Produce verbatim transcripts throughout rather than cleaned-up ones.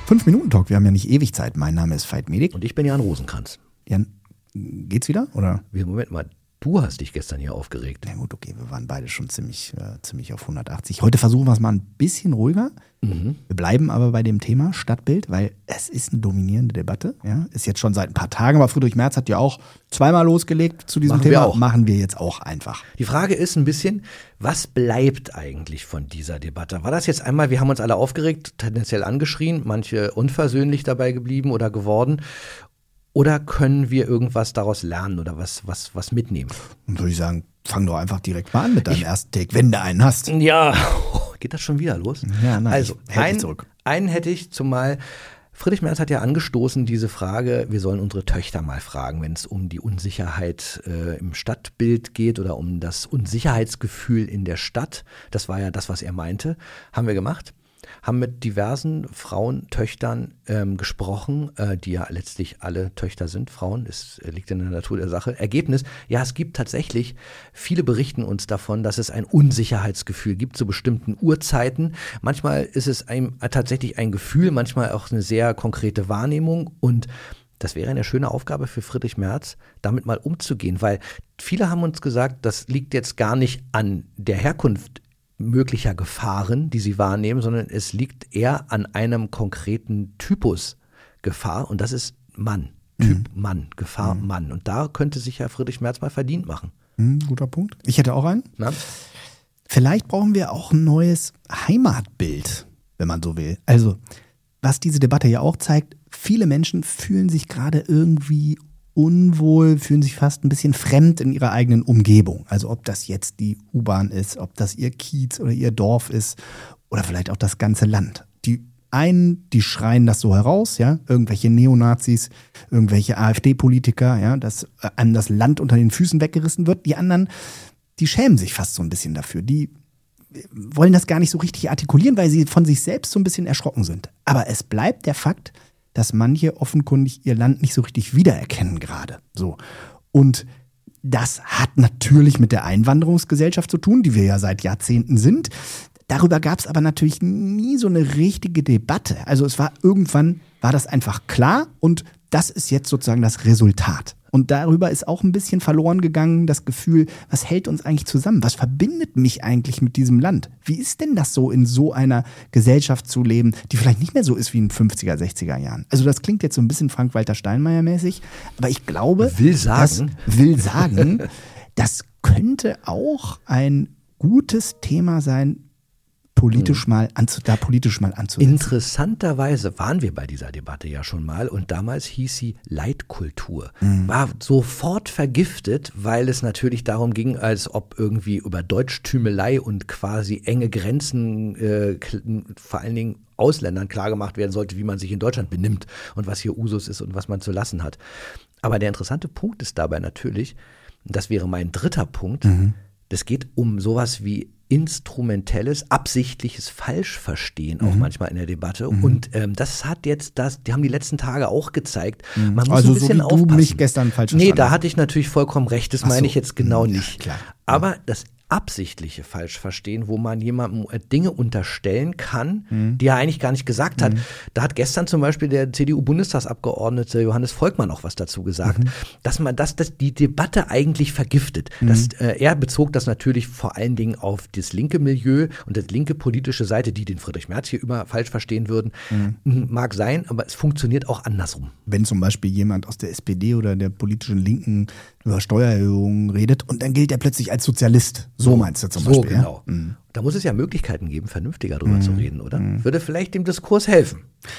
Fünf-Minuten-Talk, wir haben ja nicht ewig Zeit. Mein Name ist Veit Medik. Und ich bin Jan Rosenkranz. Jan, geht's wieder, oder? Moment mal, du hast dich gestern hier aufgeregt. Na gut, okay, wir waren beide schon ziemlich, äh, ziemlich auf hundertachtzig. Heute versuchen wir es mal ein bisschen ruhiger. Mhm. Wir bleiben aber bei dem Thema Stadtbild, weil es ist eine dominierende Debatte. Ja? Ist jetzt schon seit ein paar Tagen, aber Friedrich Merz hat ja auch zweimal losgelegt zu diesem Machen Thema. wir auch. Machen wir jetzt auch einfach. Die Frage ist ein bisschen, was bleibt eigentlich von dieser Debatte? War das jetzt einmal, wir haben uns alle aufgeregt, tendenziell angeschrien, manche unversöhnlich dabei geblieben oder geworden? Oder können wir irgendwas daraus lernen oder was, was, was mitnehmen? Und würde ich sagen, fang doch einfach direkt mal an mit deinem ich, ersten Take, wenn du einen hast. Ja, geht das schon wieder los? Ja, nein, also, ich hätte ein, zurück. einen hätte ich, zumal Friedrich Merz hat ja angestoßen diese Frage, wir sollen unsere Töchter mal fragen, wenn es um die Unsicherheit äh, im Stadtbild geht oder um das Unsicherheitsgefühl in der Stadt. Das war ja das, was er meinte. Haben wir gemacht. Haben mit diversen Frauen, Töchtern ähm, gesprochen, äh, die ja letztlich alle Töchter sind, Frauen, das liegt in der Natur der Sache. Ergebnis, ja, es gibt tatsächlich, viele berichten uns davon, dass es ein Unsicherheitsgefühl gibt zu bestimmten Uhrzeiten. Manchmal ist es ein, tatsächlich ein Gefühl, manchmal auch eine sehr konkrete Wahrnehmung, und das wäre eine schöne Aufgabe für Friedrich Merz, damit mal umzugehen, weil viele haben uns gesagt, das liegt jetzt gar nicht an der Herkunft möglicher Gefahren, die sie wahrnehmen, sondern es liegt eher an einem konkreten Typus Gefahr, und das ist Mann, Typ mhm. Mann, Gefahr mhm. Mann. Und da könnte sich ja Friedrich Merz mal verdient machen. Mhm, guter Punkt. Ich hätte auch einen. Na? Vielleicht brauchen wir auch ein neues Heimatbild, wenn man so will. Also, was diese Debatte ja auch zeigt, viele Menschen fühlen sich gerade irgendwie unwohl, fühlen sich fast ein bisschen fremd in ihrer eigenen Umgebung. Also ob das jetzt die U-Bahn ist, ob das ihr Kiez oder ihr Dorf ist oder vielleicht auch das ganze Land. Die einen, die schreien das so heraus, ja, irgendwelche Neonazis, irgendwelche AfD-Politiker, ja, dass einem das Land unter den Füßen weggerissen wird. Die anderen, die schämen sich fast so ein bisschen dafür. Die wollen das gar nicht so richtig artikulieren, weil sie von sich selbst so ein bisschen erschrocken sind. Aber es bleibt der Fakt, dass manche offenkundig ihr Land nicht so richtig wiedererkennen gerade. So. Und das hat natürlich mit der Einwanderungsgesellschaft zu tun, die wir ja seit Jahrzehnten sind. Darüber gab es aber natürlich nie so eine richtige Debatte. Also es war irgendwann, war das einfach klar, und das ist jetzt sozusagen das Resultat. Und darüber ist auch ein bisschen verloren gegangen das Gefühl, was hält uns eigentlich zusammen? Was verbindet mich eigentlich mit diesem Land? Wie ist denn das so, in so einer Gesellschaft zu leben, die vielleicht nicht mehr so ist wie in den fünfziger, sechziger Jahren? Also das klingt jetzt so ein bisschen Frank-Walter Steinmeier-mäßig, aber ich glaube, will sagen, das, will sagen, das könnte auch ein gutes Thema sein, politisch mal anzu, da politisch mal anzusetzen. Interessanterweise waren wir bei dieser Debatte ja schon mal, und damals hieß sie Leitkultur. Mhm. War sofort vergiftet, weil es natürlich darum ging, als ob irgendwie über Deutschtümelei und quasi enge Grenzen, äh, vor allen Dingen Ausländern klargemacht werden sollte, wie man sich in Deutschland benimmt und was hier Usus ist und was man zu lassen hat. Aber der interessante Punkt ist dabei natürlich, das wäre mein dritter Punkt, mhm. das geht um sowas wie instrumentelles, absichtliches Falschverstehen auch mhm. manchmal in der Debatte. Mhm. Und ähm, das hat jetzt, das, die haben die letzten Tage auch gezeigt. Mhm. Man muss also ein bisschen so wie aufpassen. Du mich gestern falsch verstanden. Nee, da hatte ich natürlich vollkommen recht. Das Ach meine so. ich jetzt genau ja, nicht. Klar. Aber das absichtliche Falschverstehen, wo man jemandem Dinge unterstellen kann, mhm. die er eigentlich gar nicht gesagt hat. Mhm. Da hat gestern zum Beispiel der C D U-Bundestagsabgeordnete Johannes Volkmann auch was dazu gesagt, Mhm. dass man das, das die Debatte eigentlich vergiftet. Mhm. Das, äh, er bezog das natürlich vor allen Dingen auf das linke Milieu und das linke politische Seite, die den Friedrich Merz hier immer falsch verstehen würden. Mhm. Mag sein, aber es funktioniert auch andersrum. Wenn zum Beispiel jemand aus der S P D oder der politischen Linken über Steuererhöhungen redet und dann gilt er plötzlich als Sozialist. So meinst du zum so Beispiel. Genau. Ja? Mhm. Da muss es ja Möglichkeiten geben, vernünftiger drüber mhm. zu reden, oder? Mhm. Würde vielleicht dem Diskurs helfen.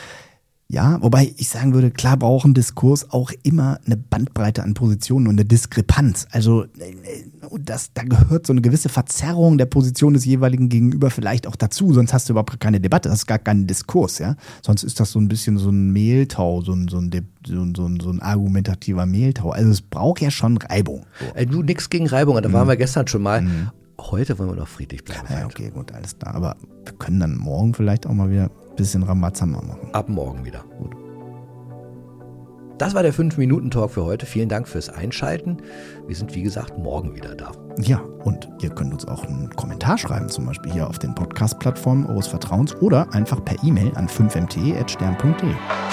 Ja, wobei ich sagen würde, klar braucht ein Diskurs auch immer eine Bandbreite an Positionen und eine Diskrepanz. Also das, da gehört so eine gewisse Verzerrung der Position des jeweiligen Gegenüber vielleicht auch dazu, sonst hast du überhaupt keine Debatte, das ist gar kein Diskurs, ja. Sonst ist das so ein bisschen so ein Mehltau, so ein, so ein, so ein, so ein, so ein argumentativer Mehltau. Also es braucht ja schon Reibung. So. Ey, du, nix gegen Reibung, da Mhm. waren wir gestern schon mal. Mhm. Heute wollen wir noch friedlich bleiben. Ja, okay, gut, alles klar. Aber wir können dann morgen vielleicht auch mal wieder ein bisschen Rambazamba machen. Ab morgen wieder. Gut. Das war der fünf Minuten Talk für heute. Vielen Dank fürs Einschalten. Wir sind, wie gesagt, morgen wieder da. Ja, und ihr könnt uns auch einen Kommentar schreiben, zum Beispiel hier auf den Podcast-Plattformen eures Vertrauens oder einfach per E-Mail an fünf m t at stern punkt de.